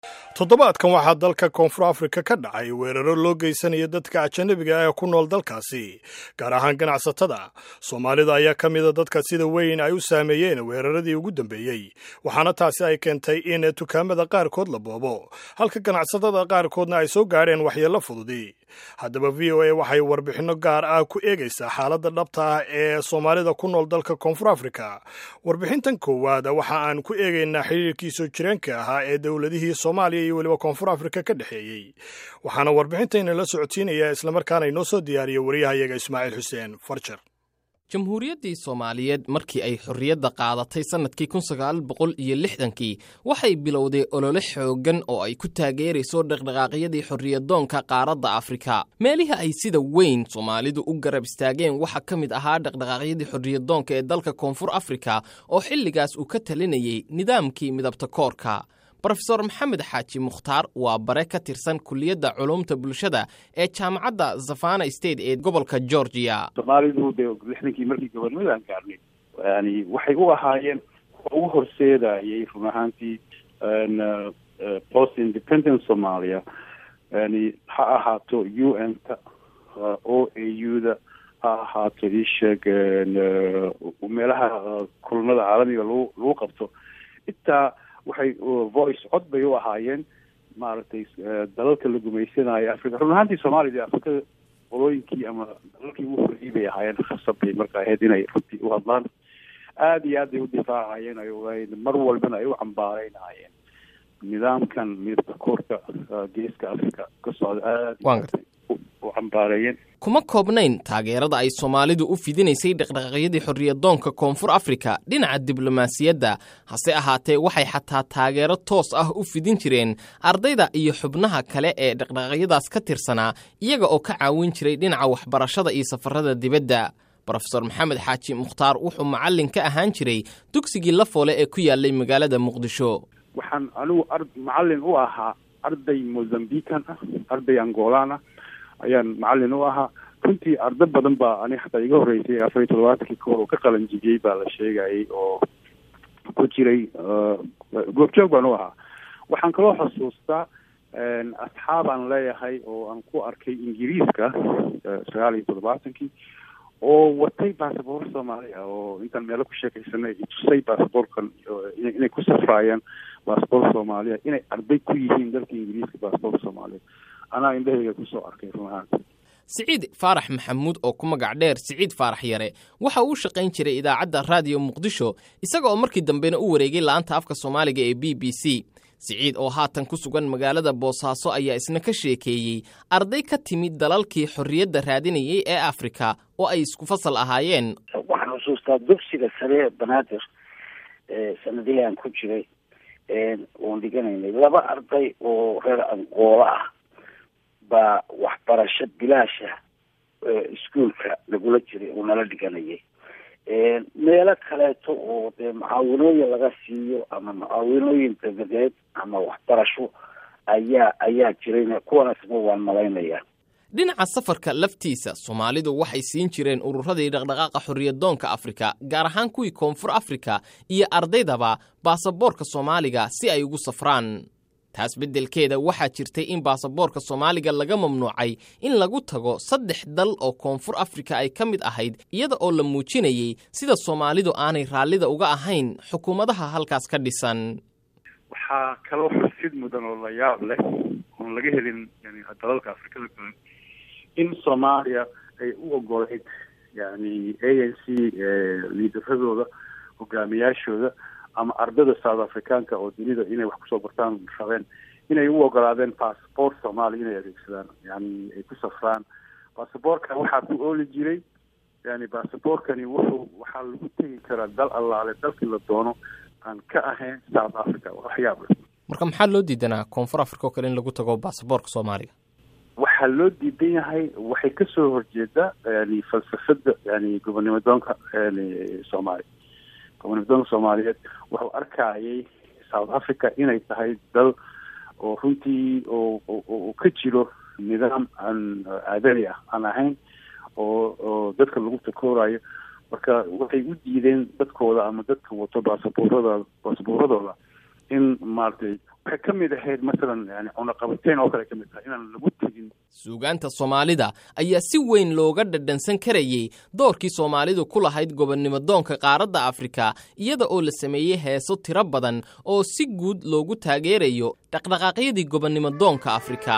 toddobaadkan waxaa dalka koonfur afrika ka dhacay weeraro loo geysanaya dadka ajanabiga ah ee ku nool dalkaasi gaar ahaan ganacsatada soomaalida ayaa ka mida dadka sida weyn ay u saameeyeen weeraradii ugu dambeeyey waxaana taasi ay keentay in dukaamada qaarkood la boobo halka ganacsatada qaarkoodna ay soo gaadheen waxyeello fududi haddaba v o a waxay warbixinno gaar ah ku eegaysaa xaaladda dhabta ah ee soomaalida ku nool dalka koonfur afrika warbixintan koowaad waxa aan ku eegaynaa xiriirkii soo jireenka ahaa ee dowladihii soomaaliya iyo weliba koonfur afrika ka dhexeeyey waxaana warbixintayna la socodsiinayaa islamarkaana inoo soo diyaariyey wariyahayaga ismaaciil xuseen farjar jamhuuriyaddii soomaaliyeed markii ay xorriyadda qaadatay sannadkii kii waxay bilowday olole xooggan oo ay ku taageerayso dhaqdhaqaaqyadii xorriyaddoonka qaaradda afrika meelihi ay sida weyn soomaalidu u garab istaageen waxaa ka mid ahaa dhaqdhaqaaqyadii xorriyaddoonka ee dalka koonfur afrika oo xilligaas uu ka talinayay nidaamkii midabta koorka brofesor maxamed xaaji mukhtaar waa bare ka tirsan kuliyadda culumta bulshada ee jaamacadda zafana state ee gobolka georgia soomaalidu dee lixdankii markii gobolnimadan gaarnay yani waxay u ahaayeen ugu horseedayay run ahaantii post independence Somalia yani ha ahaato UN-ta OAU-da ha ahaato isheeg meelaha kulamada caalamiga lagu qabto intaa waxay voice cod bay u ahaayeen maaragtay dalalka la gumaysanayo africa run ahaantii soomaalida afrika qolooyinkii ama dalalkii ugu horreeyay bay ahaayeen khasab bay marka ahayd inay runtii u hadlaan aada iyo aad bay u difaacayeen ay ogaayeen mar walbana ay u cambaaraynayeen nidaamkan midabka koorka geeska africa ka socda aada u cambaareeyeen kuma koobnayn taageerada ay soomaalidu u fidinaysay dhaqdhaqaaqyadii xorriyaddoonka koonfur afrika dhinaca diblomaasiyadda hase ahaatee waxay xataa taageero toos ah u fidin jireen ardayda iyo xubnaha kale ee dhaqdhaqaaqyadaas ka tirsanaa iyaga oo ka caawin jiray dhinaca waxbarashada iyo safarrada dibadda brofesor maxamed xaaji mukhtaar wuxuu macallin ka ahaan jiray dugsigii la foole ee ku yaallay magaalada muqdisho waxaan anigu macallin u ahaa arday mozambican ah arday angolan ah ayaan macallin u ahaa runtii arday badan baa ani xataa iga horreysay 47 koor oo ka qalanjibiyey baa la sheegayay oo ku jiray goobjoog baan u ahaa waxaan kaloo xusuustaa asxaabaan leeyahay oo aan ku arkay ingiriiska 79 oo watay baasaboor soomaali ah oo intaan meelo ku sheekaysanay tusay baasaboorkan inay ku safraayaan baasaboor soomaaliya inay arday ku yihiin dalka ingiriiska baasaboor soomaaliya anaa indhahayga kusoo arkay run ahaanti siciid faarax maxamuud oo ku magac dheer siciid faarax yare waxa uu shaqayn jiray idaacadda raadiyo muqdisho isaga oo markii dambena u wareegay la'aanta afka soomaaliga ee BBC siciid oo haatan ku sugan magaalada boosaaso ayaa isna ka sheekeeyey arday ka timid dalalkii xorriyadda raadinayay ee afrika oo ay isku fasal ahaayeen waxaan xusuustaa dugsiga sare ee banaadir sanadihii aan ku jiray oon dhiganaynay laba arday oo reer angoola ah baa waxbarasho bilaasha iskuolka lagula jiray oo nala dhiganayay meelo kaleeto oo dee mucaawinooyin laga siiyo ama mucaawinooyin dabadeed ama waxbarasho ayaa jiray kuwanasma waan malaynayaa dhinaca safarka laftiisa soomaalidu waxay siin jireen ururadii dhaqdhaqaaqa xorriyaddoonka afrika gaar ahaan kuwii koonfur afrika iyo ardaydaba baasaboorka soomaaliga si ay ugu safraan taas beddelkeeda waxaa jirtay in baasaboorka soomaaliga laga mamnuucay in lagu tago 3 dal oo koonfur afrika ay ka mid ahayd iyada oo la muujinayay sida soomaalidu aanay raallida uga ahayn xukuumadaha halkaas ka dhisan waxaa kaloo xusid mudan oo la yaab leh oon laga helin yani dalalka afrikada kale in soomaaliya ay u ogolayd yani ANC liidaradooda hogaamiyaashooda ama ardada south africaanka oo dunida inay wax kusoo bartaan rabeen inay u ogolaadeen basaboort soomaaliya inay adeegsadaan yani ay ku safraan basaboortkan waxaa ku ooli jiray yani basaboortkani waxaa lagu tegi karaa dal allaale dalkii la doono aan ka ahayn south africa waxyaab leh marka maxaa loo diidanaa koonfur africa oo kale in lagu tago basaboorka soomaaliga waxaa loo diidan yahay waxay kasoo horjeedaa yani falsafada yani gobonnimadoonka yani soomaaliya gobonnimadoonka soomaaliyeed wuxuu arkayay south africa inay tahay dal oo runtii oo ka jiro nidaam aan aadani ah aan ahayn oo dadka lagu takoorayo marka waxay u diideen dadkooda ama dadka wato baasabuuradooda in maaragtay waxay ka mid ahayd masalan yani cunaqabateyn oo kale ka mid tahay inaan lagu tegin. suugaanta soomaalida ayaa si weyn looga dhadhansan karayey doorkii soomaalidu ku lahayd gobonnimo doonka qaaradda afrika iyada oo la sameeyey heeso tiro badan oo si guud loogu taageerayo dhaqdhaqaaqyadii gobonnimo doonka afrika.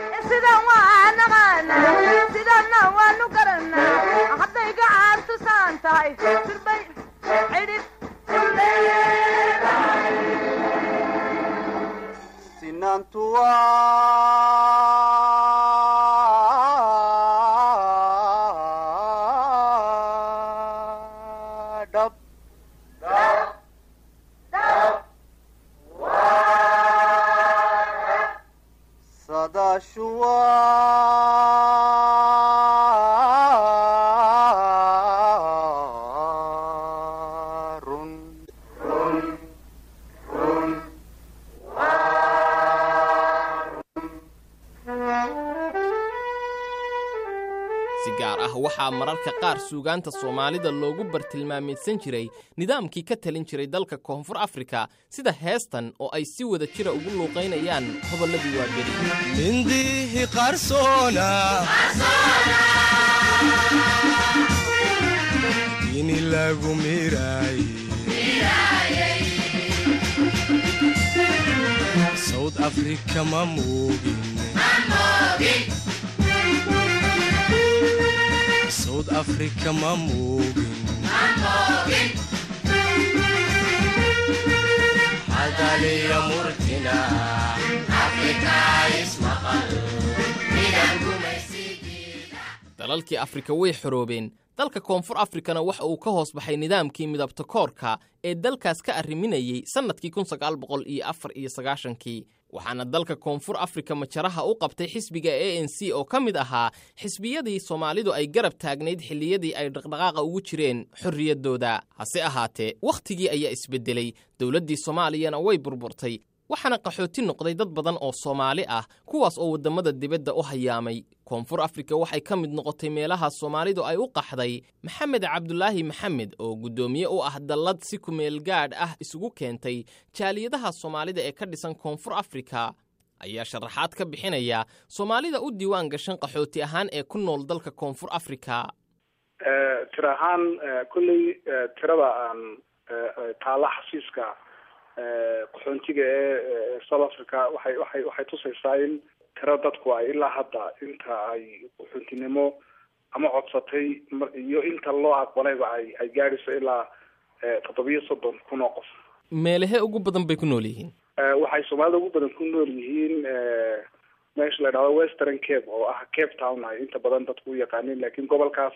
si gaar ah waxaa mararka qaar suugaanta soomaalida loogu bartilmaameedsan jiray nidaamkii ka talin jiray dalka koonfur afrika sida heestan oo ay si wada jira ugu luuqaynayaan hobolladii waageli. mindihi qarsoona ini lagu miraayey South Africa ma moogin South Africa ma moogin hadaliya murtina Africa ismaqal dalalkii afrika way xoroobeen. dalka koonfur afrikana waxa uu ka hoos baxay nidaamkii midabta koorka ee dalkaas ka arriminayay sannadkii 1994 waxaana dalka koonfur afrika majaraha u qabtay xisbiga ANC oo ka mid ahaa xisbiyadii Soomaalidu ay garab taagnayd xilliyadii ay dhaqdhaqaaqa ugu jireen xorriyaddooda. hase ahaatee wakhtigii ayaa isbedelay, dawladdii Soomaaliyana way burburtay, waxaana qaxooti noqday dad badan oo Soomaali ah kuwaas oo wadamada dibadda u hayaamay. koonfur afrika waxay ka mid noqotay meelaha Soomaalidu ay u qaxday. Maxamed Cabdulaahi Maxamed oo gudoomiye u ah dallad si ku meel gaadh ah isugu keentay jaaliyadaha Soomaalida ee ka dhisan koonfur afrika ayaa sharaxaad ka bixinaya Soomaalida u diiwaan gashan qaxooti ahaan ee ku nool dalka koonfur afrika. tirahan kulli tirada aan taala xasiiska qaxoontiga ee South Africa waxay tusaysaa in tiro dadku ay ilaa hadda inta ay qaxoontinimo ama codsatay iyo inta loo aqbalayba ay gaadhayso ilaa 730,000 qof. meelaha ugu badan bay ku nool yihiin waxay Soomaalida ugu badan ku nool yihiin meesha la yiraahdo Western Cape oo ah Cape Town ay inta badan dadku u yaqaaniin, laakiin gobolkaas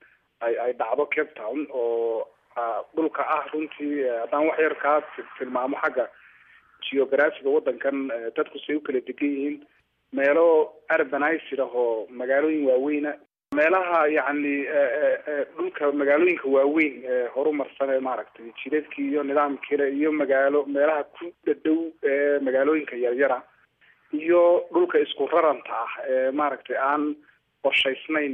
ay dhacdo Cape Town oo dhulka ah runtii haddaan wax yar kaa tilmaamo xagga geographiga waddankan dadku say u kala degan yihiin meelo urbanized ah oo magaalooyin waaweyna meelaha yacni dhulka magaalooyinka waaweyn horumarsan ee maaragtay jidadkii iyo nidaamkiila iyo meelaha ku dhadhow magaalooyinka yaryara iyo dhulka isku raranta ah maaragtay aan qorshaysnayn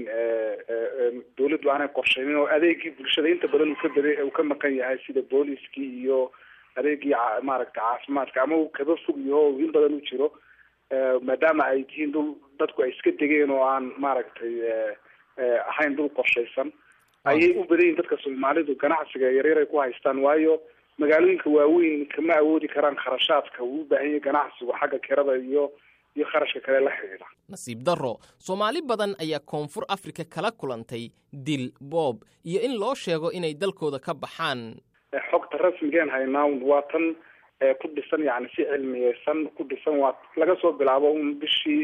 dawladdu aanay qorshaynin oo adeegii bulshada inta badan uu ka maqan yahay sida booliskii iyo adeegii maaragtay caafimaadka ama uu kaba fog yaho in badan u jiro maadaama ay tihiin dhul dadku ay iska degeen oo aan maaragtay ahayn dhul qorshaysan ayay u badan yihin dadka Soomaalidu ganacsiga yaryar ay ku haystaan, waayo magaalooyinka waaweyn kama awoodi karaan kharashaadka uu u baahan yahay ganacsigu xagga kirada iyo kharashka kale la xiriira. nasiib darro Soomaali badan ayaa koonfur afrika kala kulantay dil, boob iyo in loo sheego inay dalkooda ka baxaan. xogta rasmigan haynaa waa tan ku dhisan yani si cilmiyeysan ku dhisan waa laga soo bilaabo bishii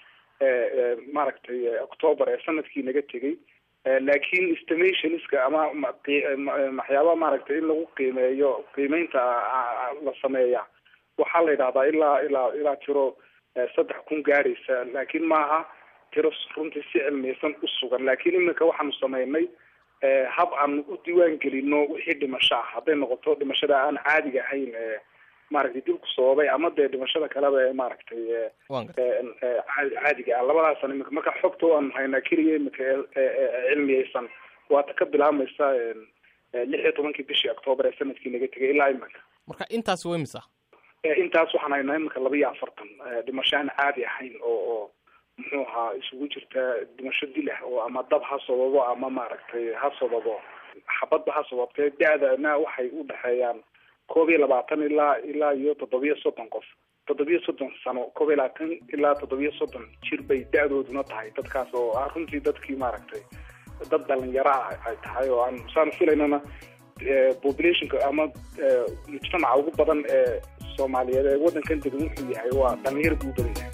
maaragtay October ee sanadkii naga tegay, laakiin estimationska ama waxyaaba maaragtay in lagu qiimeynta la sameeyaa waxaa la yidhahdaa ilaa tiro 3,000 gaaraysa, laakiin maaha tiro runtii si cilmiyeysan u sugan. laakiin iminka waxaanu samaynay hab aan u diiwaan gelino wixii dhimasho ah hadday noqoto dhimashada aan caadiga ahayn maaragtay dilku sababay ama dee dhimashada kaleba ee maaragtay caadiga ah. labadaasan iminka marka xogta aan haynaa keliya iminka cilmiyeysan waa ta ka bilaabmaysa 16 bishii October ee sanadkii naga tegay ilaa iminka. marka intaas way misa intaas waxaan haynaa iminka 42 dhimasho aan caadi ahayn oo muxuu ahaa isugu jirta dhimasho dil ah oo ama dab ha sababo ama maaragtay ha sababo xabadba ha sababtee da-dana waxay u dhexeeyaan 21 ilaa iyo 37 qof 37 sano 21 ilaa 37 jir bay da-dooduna tahay dadkaas oo runtii dadkii maaragtay dad dhalinyaro ay tahay oo aan saan filaynana populationka ama mujtamaca ugu badan ee Soomaaliyeed ee wadankan degan wuxuu yahay waa dhalinyaro buu badan yahay.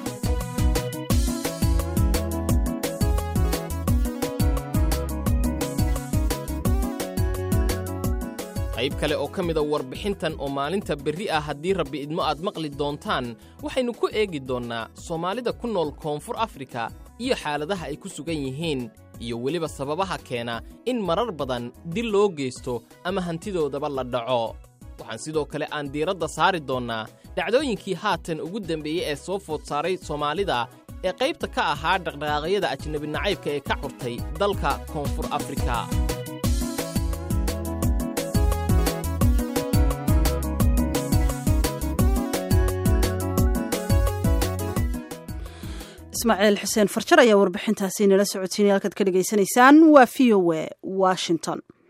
qayb kale oo ka mida warbixintan oo maalinta berri ah haddii rabbi idmo aad maqli doontaan waxaynu ku eegi doonnaa Soomaalida ku nool Koonfur Afrika iyo xaaladaha ay ku sugan yihiin iyo weliba sababaha keena in marar badan dil loo geysto ama hantidoodaba la dhaco. waxaan sidoo kale aan diiradda saari doonnaa dhacdooyinkii haatan ugu dambeeyey ee soo food saaray Soomaalida ee qaybta ka ahaa dhaqdhaqaaqyada ajnabi nacaybka ee ka curtay dalka Koonfur Afrika. ismaaciil xuseen farjar ayaa warbixintaasi nala socodsiinaya halkaad ka dhageysanaysaan waa VOA Washington.